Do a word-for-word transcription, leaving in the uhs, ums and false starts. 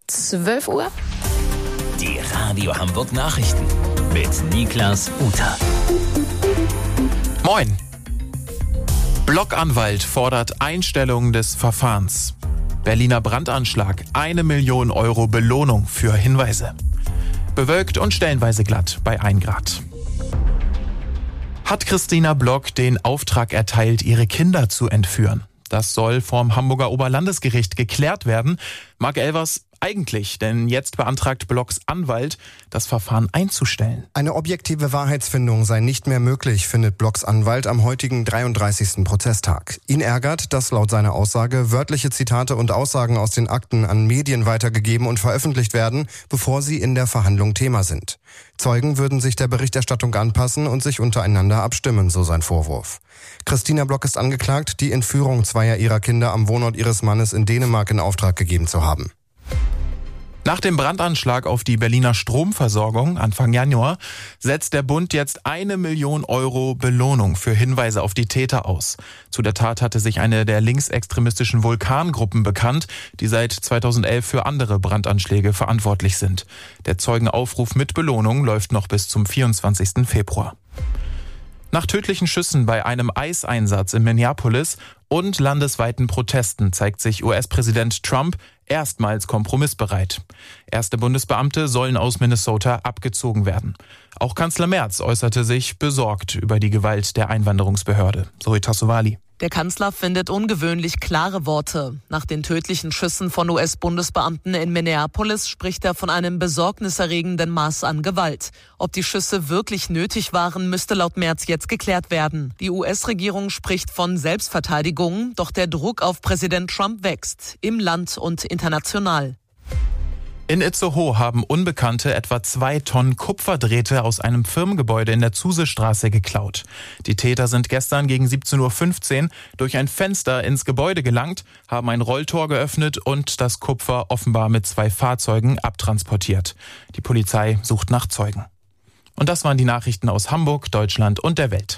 zwölf Uhr. Die Radio Hamburg Nachrichten mit Niklas Uter. Moin. Blockanwalt fordert Einstellung des Verfahrens. Berliner Brandanschlag, eine Million Euro Belohnung für Hinweise. Bewölkt und stellenweise glatt bei ein Grad. Hat Christina Block den Auftrag erteilt, ihre Kinder zu entführen? Das soll vom Hamburger Oberlandesgericht geklärt werden. Marc Elvers, eigentlich, denn jetzt beantragt Blocks Anwalt, das Verfahren einzustellen. Eine objektive Wahrheitsfindung sei nicht mehr möglich, findet Blocks Anwalt am heutigen dreiunddreißigsten Prozesstag. Ihn ärgert, dass laut seiner Aussage wörtliche Zitate und Aussagen aus den Akten an Medien weitergegeben und veröffentlicht werden, bevor sie in der Verhandlung Thema sind. Zeugen würden sich der Berichterstattung anpassen und sich untereinander abstimmen, so sein Vorwurf. Christina Block ist angeklagt, die Entführung zweier ihrer Kinder am Wohnort ihres Mannes in Dänemark in Auftrag gegeben zu haben. Nach dem Brandanschlag auf die Berliner Stromversorgung Anfang Januar setzt der Bund jetzt eine Million Euro Belohnung für Hinweise auf die Täter aus. Zu der Tat hatte sich eine der linksextremistischen Vulkan-Gruppen bekannt, die seit zweitausendelf für andere Brandanschläge verantwortlich sind. Der Zeugenaufruf mit Belohnung läuft noch bis zum vierundzwanzigsten Februar. Nach tödlichen Schüssen bei einem Eiseinsatz in Minneapolis und landesweiten Protesten zeigt sich U S-Präsident Trump erstmals kompromissbereit. Erste Bundesbeamte sollen aus Minnesota abgezogen werden. Auch Kanzler Merz äußerte sich besorgt über die Gewalt der Einwanderungsbehörde. Zoe Tassovali. Der Kanzler findet ungewöhnlich klare Worte. Nach den tödlichen Schüssen von U S-Bundesbeamten in Minneapolis spricht er von einem besorgniserregenden Maß an Gewalt. Ob die Schüsse wirklich nötig waren, müsste laut Merz jetzt geklärt werden. Die U S-Regierung spricht von Selbstverteidigung, doch der Druck auf Präsident Trump wächst, im Land und international. In Itzehoe haben Unbekannte etwa zwei Tonnen Kupferdrähte aus einem Firmengebäude in der Zusestraße geklaut. Die Täter sind gestern gegen siebzehn Uhr fünfzehn durch ein Fenster ins Gebäude gelangt, haben ein Rolltor geöffnet und das Kupfer offenbar mit zwei Fahrzeugen abtransportiert. Die Polizei sucht nach Zeugen. Und das waren die Nachrichten aus Hamburg, Deutschland und der Welt.